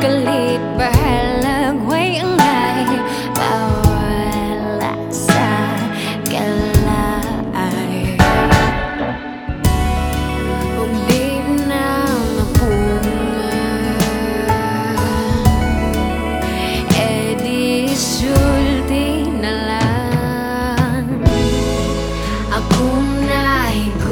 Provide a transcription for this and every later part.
Galit bahalag way angay mawala sa kalay. Kung di na mapunga, eh di sulti na lang. Ako na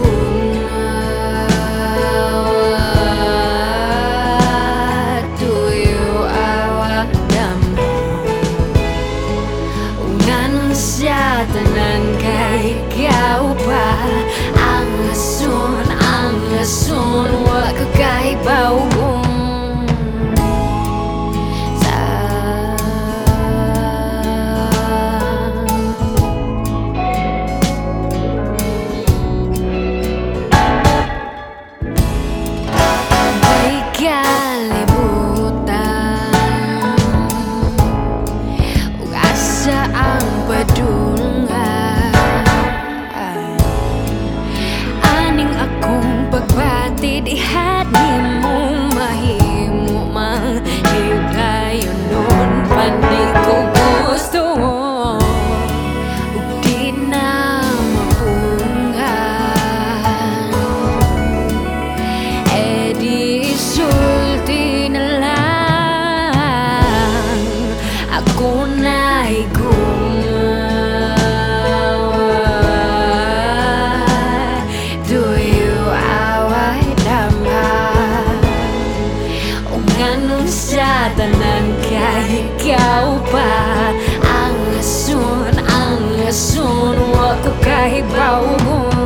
sa tanan kay ikaw pa ang asun wa ka kahibawong sa may kalibutan ug asa ang aning akong pagbati dihat nimo mahimo mang higayon nun pandi ko gusto ug di na mapungan, eh di sulti na lang. Ako na'y sa tanan kay ikaw pa ang asun wa ko kahibawong